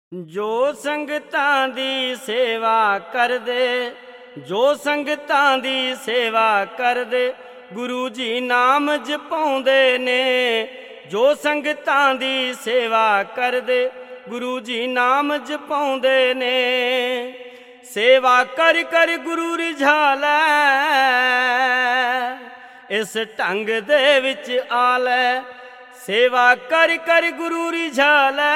ਜੋ ਸੰਗਤਾਂ ਦੀ ਸੇਵਾ ਕਰਦੇ, ਜੋ ਸੰਗਤਾਂ ਦੀ ਸੇਵਾ ਕਰਦੇ, ਗੁਰੂ ਜੀ ਨਾਮ ਜਪਾਉਂਦੇ ਨੇ। ਜੋ ਸੰਗਤਾਂ ਦੀ ਸੇਵਾ ਕਰਦੇ, ਗੁਰੂ ਜੀ ਨਾਮ ਜਪਾਉਂਦੇ ਨੇ। ਸੇਵਾ ਕਰ ਕਰ ਗੁਰੂ ਰਿਝਾਲੈ, ਇਸ ਢੰਗ ਦੇ ਵਿੱਚ ਆ ਲੈ। ਸੇਵਾ ਕਰ ਕਰ ਗੁਰੂ ਰਿਝਾਲੈ,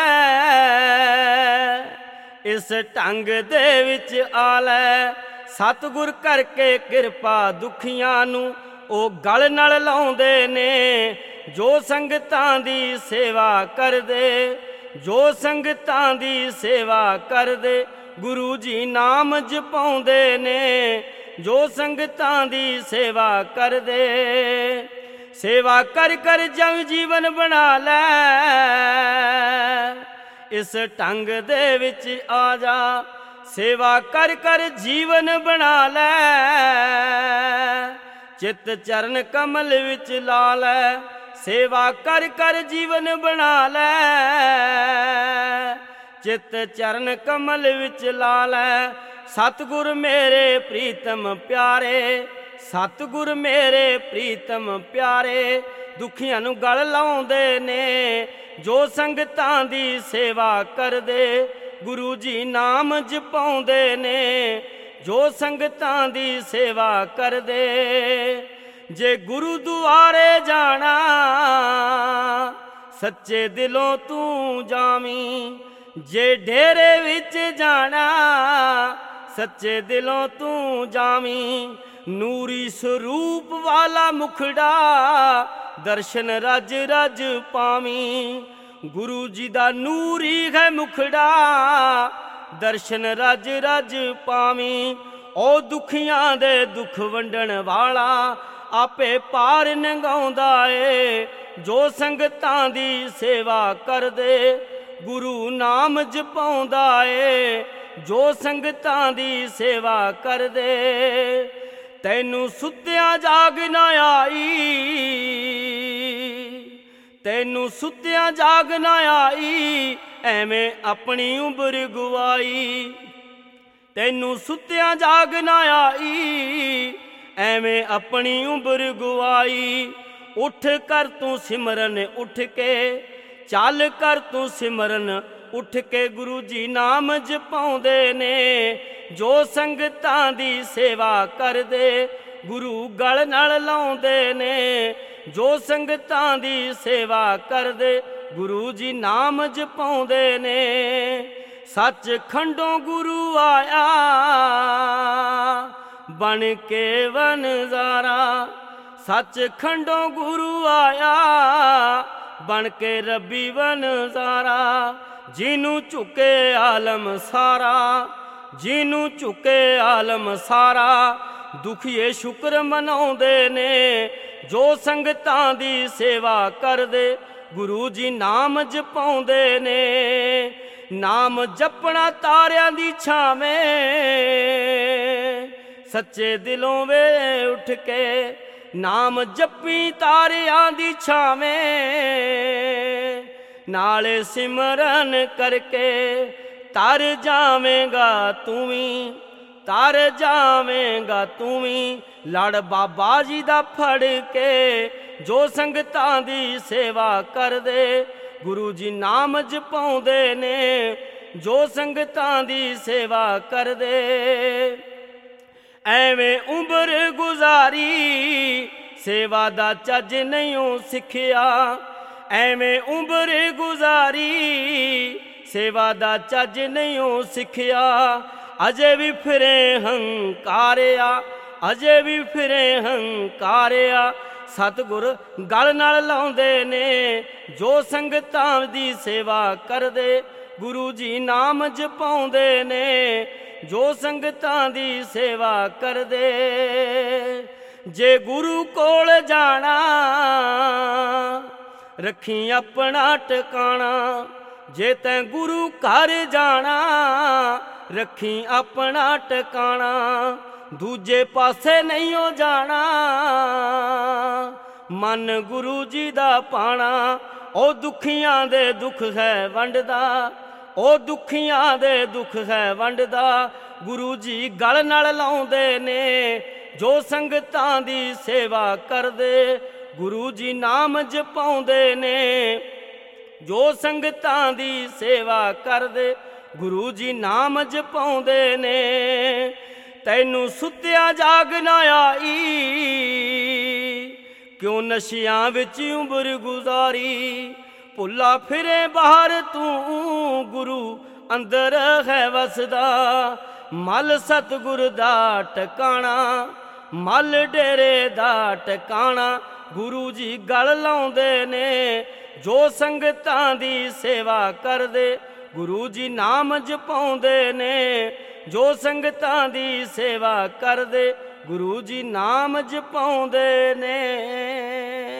ਇਸ ਢੰਗ ਦੇ ਵਿੱਚ ਆ ਲੈ। ਸਤਿਗੁਰ ਕਰਕੇ ਕਿਰਪਾ ਦੁਖੀਆਂ ਨੂੰ ਉਹ ਗਲ ਨਾਲ ਲਾਉਂਦੇ ਨੇ। ਜੋ ਸੰਗਤਾਂ ਦੀ ਸੇਵਾ ਕਰਦੇ, ਜੋ ਸੰਗਤਾਂ ਦੀ ਸੇਵਾ ਕਰਦੇ, ਗੁਰੂ ਜੀ ਨਾਮ ਜਪਾਉਂਦੇ ਨੇ। ਜੋ ਸੰਗਤਾਂ ਦੀ ਸੇਵਾ ਕਰਦੇ, ਸੇਵਾ ਕਰ ਕਰ ਜਗ ਜੀਵਨ ਬਣਾ ਲੈ। ਇਸ ਢੰਗ ਦੇ ਵਿੱਚ ਆ ਜਾ, ਸੇਵਾ ਕਰ ਕਰ ਜੀਵਨ ਬਣਾ ਲੈ। ਚਿੱਤ ਚਰਨ ਕਮਲ ਵਿੱਚ ਲਾ ਲੈ, ਸੇਵਾ ਕਰ ਕਰ ਜੀਵਨ ਬਣਾ ਲੈ। ਚਿੱਤ ਚਰਨ ਕਮਲ ਵਿੱਚ ਲਾ ਲੈ। ਸਤਿਗੁਰ ਮੇਰੇ ਪ੍ਰੀਤਮ ਪਿਆਰੇ, ਸਤਿਗੁਰ ਮੇਰੇ ਪ੍ਰੀਤਮ ਪਿਆਰੇ, ਦੁਖੀਆਂ ਨੂੰ ਗਲ ਲਾਉਂਦੇ ਨੇ। ਜੋ ਸੰਗਤਾਂ ਦੀ ਸੇਵਾ ਕਰਦੇ, ਗੁਰੂ ਜੀ ਨਾਮ ਜਪਾਉਂਦੇ ਨੇ। ਜੋ ਸੰਗਤਾਂ ਦੀ ਸੇਵਾ ਕਰਦੇ, ਜੇ ਗੁਰੂ ਦੁਆਰੇ ਜਾਣਾ, ਸੱਚੇ ਦਿਲੋਂ ਤੂੰ ਜਾਵੀਂ। ਜੇ ਡੇਰੇ ਵਿੱਚ ਜਾਣਾ, ਸੱਚੇ ਦਿਲੋਂ ਤੂੰ ਜਾਵੀਂ। ਨੂਰੀ ਸਰੂਪ ਵਾਲਾ ਮੁਖੜਾ, ਦਰਸ਼ਨ ਰਜ ਰਜ ਪਾਵੀਂ। ਗੁਰੂ ਜੀ ਦਾ ਨੂਰੀ ਹੈ ਮੁਖੜਾ, ਦਰਸ਼ਨ ਰਜ ਰਜ ਪਾਵੀਂ। ਉਹ ਦੁਖੀਆਂ ਦੇ ਦੁੱਖ ਵੰਡਣ ਵਾਲਾ, ਆਪੇ ਪਾਰ ਲੰਘਾਉਂਦਾ ਏ। ਜੋ ਸੰਗਤਾਂ ਦੀ ਸੇਵਾ ਕਰਦੇ, ਗੁਰੂ ਨਾਮ ਜਪਾਉਂਦਾ ਏ। ਜੋ ਸੰਗਤਾਂ ਦੀ ਸੇਵਾ ਕਰਦੇ, ਤੈਨੂੰ ਸੁੱਤਿਆਂ ਜਾਗ ਨਾ ਆਈ, ਤੈਨੂੰ ਸੁੱਤਿਆਂ ਜਾਗ ਨਾ ਆਈ। ਐਵੇਂ ਆਪਣੀ ਉਮਰ ਗਵਾਈ, ਤੈਨੂੰ ਸੁੱਤਿਆਂ ਜਾਗ ਨਾ ਆਈ। ਐਵੇਂ ਆਪਣੀ ਉਮਰ ਗਵਾਈ। ਉੱਠ ਕਰ ਤੂੰ ਸਿਮਰਨ ਉੱਠ ਕੇ, ਚੱਲ ਕਰ ਤੂੰ ਸਿਮਰਨ ਉੱਠ ਕੇ, ਗੁਰੂ ਜੀ ਨਾਮ ਜਪਾਉਂਦੇ ਨੇ। ਜੋ ਸੰਗਤਾਂ ਦੀ ਸੇਵਾ ਕਰਦੇ, ਗੁਰੂ ਗਲ ਨਾਲ ਲਾਉਂਦੇ ਨੇ। ਜੋ ਸੰਗਤਾਂ ਦੀ ਸੇਵਾ ਕਰਦੇ, ਗੁਰੂ ਜੀ ਨਾਮ ਜਪਾਉਂਦੇ ਨੇ। ਸੱਚਖੰਡੋਂ ਗੁਰੂ ਆਇਆ, ਬਣ ਕੇ ਵਨਜ਼ਾਰਾ। ਸੱਚਖੰਡੋਂ ਗੁਰੂ ਆਇਆ, ਬਣ ਕੇ ਰੱਬੀ ਵਨਜ਼ਾਰਾ। ਜਿਹਨੂੰ ਝੁਕੇ ਆਲਮ ਸਾਰਾ, ਜਿਹਨੂੰ ਝੁਕੇ ਆਲਮ ਸਾਰਾ, ਦੁਖੀਏ ਸ਼ੁਕਰ ਮਨਾਉਂਦੇ ਨੇ। ਜੋ ਸੰਗਤਾਂ ਦੀ ਸੇਵਾ ਕਰਦੇ, ਗੁਰੂ ਜੀ ਨਾਮ ਜਪਾਉਂਦੇ ਨੇ। ਨਾਮ ਜਪਣਾ ਤਾਰਿਆਂ ਦੀ ਛਾਵੇਂ, ਸੱਚੇ ਦਿਲੋਂ ਵੇ ਉੱਠ ਕੇ। ਨਾਮ ਜਪੀ ਤਾਰਿਆਂ ਦੀ ਛਾਵੇਂ, ਨਾਲੇ ਸਿਮਰਨ ਕਰਕੇ ਤਰ ਜਾਵੇਂਗਾ ਤੂੰ ਵੀ, ਤਰ ਜਾਵੇਂਗਾ ਤੂੰ ਵੀ। ਲੜ ਬਾਬਾ ਜੀ ਦਾ ਫੜ ਕੇ। ਜੋ ਸੰਗਤਾਂ ਦੀ ਸੇਵਾ ਕਰਦੇ, ਗੁਰੂ ਜੀ ਨਾਮ ਜਪਾਉਂਦੇ ਨੇ। ਜੋ ਸੰਗਤਾਂ ਦੀ ਸੇਵਾ ਕਰਦੇ, ਐਵੇਂ ਉਮਰ ਗੁਜ਼ਾਰੀ, ਸੇਵਾ ਦਾ ਚੱਜ ਨਹੀਂ ਸਿੱਖਿਆ। ਐਵੇਂ ਉਮਰ ਗੁਜ਼ਾਰੀ, ਸੇਵਾ ਦਾ ਚੱਜ ਨਹੀਂ ਸਿੱਖਿਆ। ਅਜੇ ਵੀ ਫਿਰੇ ਹੰਕਾਰਿਆ, ਅਜੇ ਵੀ ਫਿਰੇ ਹੰਕਾਰਿਆ। ਸਤਿਗੁਰ ਗਲ ਨਾਲ ਲਾਉਂਦੇ ਨੇ। ਜੋ ਸੰਗਤਾਂ ਦੀ ਸੇਵਾ ਕਰਦੇ, ਗੁਰੂ ਜੀ ਨਾਮ ਜਪਾਉਂਦੇ ਨੇ। ਜੋ ਸੰਗਤਾਂ ਦੀ ਸੇਵਾ ਕਰਦੇ, ਜੇ ਗੁਰੂ ਕੋਲ ਜਾਣਾ, ਰੱਖੀ ਆਪਣਾ ਟਿਕਾਣਾ। ਜੇ ਤੈਂ ਗੁਰੂ ਘਰ ਜਾਣਾ, ਰੱਖੀ ਆਪਣਾ ਟਿਕਾਣਾ। ਦੂਜੇ ਪਾਸੇ ਨਹੀਂ ਹੋ ਜਾਣਾ, ਮਨ ਗੁਰੂ ਜੀ ਦਾ ਪਾਣਾ। ਉਹ ਦੁਖੀਆਂ ਦੇ ਦੁੱਖ ਹੈ ਵੰਡਦਾ, ਉਹ ਦੁਖੀਆਂ ਦੇ ਦੁੱਖ ਹੈ ਵੰਡਦਾ, ਗੁਰੂ ਜੀ ਗਲ ਨਾਲ ਲਾਉਂਦੇ ਨੇ। ਜੋ ਸੰਗਤਾਂ ਦੀ ਸੇਵਾ ਕਰਦੇ, ਗੁਰੂ ਜੀ ਨਾਮ ਜਪਾਉਂਦੇ ਨੇ। ਜੋ ਸੰਗਤਾਂ ਦੀ ਸੇਵਾ ਕਰਦੇ, ਗੁਰੂ ਜੀ ਨਾਮ ਜਪਾਉਂਦੇ ਨੇ। ਤੈਨੂੰ ਸੁੱਤਿਆ ਜਾਗ ਨਾ ਆਈ, ਕਿਉਂ ਨਸ਼ਿਆਂ ਵਿੱਚ ਉਮਰ ਗੁਜ਼ਾਰੀ। ਭੁੱਲਾ ਫਿਰੇ ਬਾਹਰ ਤੂੰ, ਗੁਰੂ ਅੰਦਰ ਹੈ ਵਸਦਾ। ਮਲ ਸਤਿਗੁਰ ਦਾ ਟਿਕਾਣਾ, ਮਲ ਡੇਰੇ ਦਾ ਟਿਕਾਣਾ, ਗੁਰੂ ਜੀ ਗਲ ਲਾਉਂਦੇ ਨੇ। ਜੋ ਸੰਗਤਾਂ ਦੀ ਸੇਵਾ ਕਰਦੇ, ਗੁਰੂ ਜੀ ਨਾਮ ਜਪਾਉਂਦੇ ਨੇ। ਜੋ ਸੰਗਤਾਂ ਦੀ ਸੇਵਾ ਕਰਦੇ, ਗੁਰੂ ਜੀ ਨਾਮ ਜਪਾਉਂਦੇ ਨੇ।